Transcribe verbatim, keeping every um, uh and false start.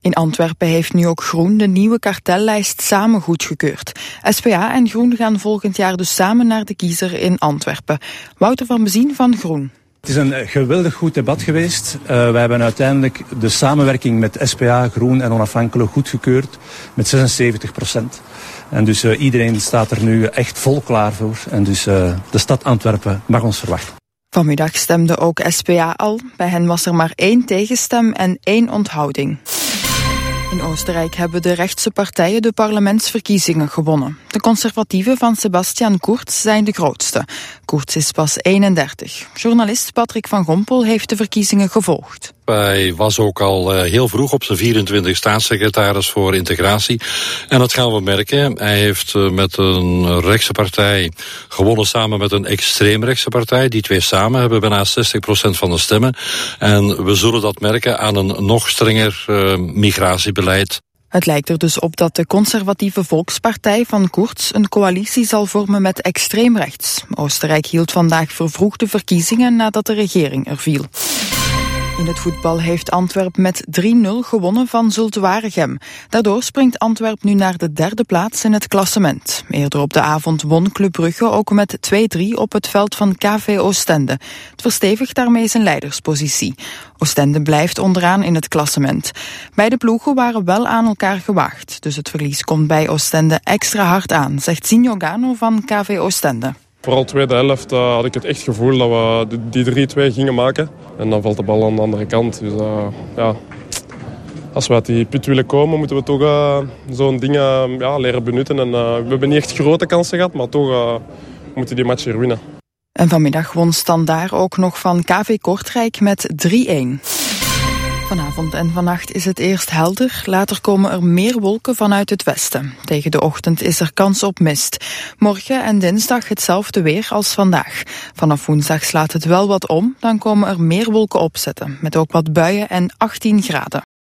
In Antwerpen heeft nu ook Groen de nieuwe kartellijst samen goedgekeurd. S P A en Groen gaan volgend jaar dus samen naar de kiezer in Antwerpen. Wouter van Bezien van Groen. Het is een geweldig goed debat geweest. Uh, wij hebben uiteindelijk de samenwerking met S P A, Groen en Onafhankelijk goedgekeurd met zesenzeventig procent. En dus uh, iedereen staat er nu echt vol klaar voor. En dus uh, de stad Antwerpen mag ons verwachten. Vanmiddag stemde ook S P A al. Bij hen was er maar één tegenstem en één onthouding. In Oostenrijk hebben de rechtse partijen de parlementsverkiezingen gewonnen. De conservatieven van Sebastian Kurz zijn de grootste. Kurz is pas eenendertig. Journalist Patrick van Gompel heeft de verkiezingen gevolgd. Hij was ook al uh, heel vroeg op zijn vierentwintig staatssecretaris voor integratie. En dat gaan we merken. Hij heeft uh, met een rechtse partij gewonnen samen met een extreemrechtse partij. Die twee samen hebben bijna zestig procent van de stemmen. En we zullen dat merken aan een nog strenger uh, migratiebeleid. Het lijkt er dus op dat de conservatieve Volkspartij van Kurz een coalitie zal vormen met extreemrechts. Oostenrijk hield vandaag vervroegde verkiezingen nadat de regering er viel. In het voetbal heeft Antwerpen met drie nul gewonnen van Zulte Waregem. Daardoor springt Antwerpen nu naar de derde plaats in het klassement. Eerder op de avond won Club Brugge ook met twee drie op het veld van K V Oostende. Het verstevigt daarmee zijn leiderspositie. Oostende blijft onderaan in het klassement. Beide ploegen waren wel aan elkaar gewaagd, dus het verlies komt bij Oostende extra hard aan, zegt Sinjo Gano van K V Oostende. Vooral de tweede helft uh, had ik het echt gevoel dat we die drie twee gingen maken. En dan valt de bal aan de andere kant. Dus uh, ja, als we uit die put willen komen, moeten we toch uh, zo'n ding uh, ja, leren benutten. En, uh, we hebben niet echt grote kansen gehad, maar toch uh, moeten die match hier winnen. En vanmiddag won Standaard ook nog van K V Kortrijk met drie-een. Vanavond en vannacht is het eerst helder, later komen er meer wolken vanuit het westen. Tegen de ochtend is er kans op mist. Morgen en dinsdag hetzelfde weer als vandaag. Vanaf woensdag slaat het wel wat om, dan komen er meer wolken opzetten, met ook wat buien en achttien graden.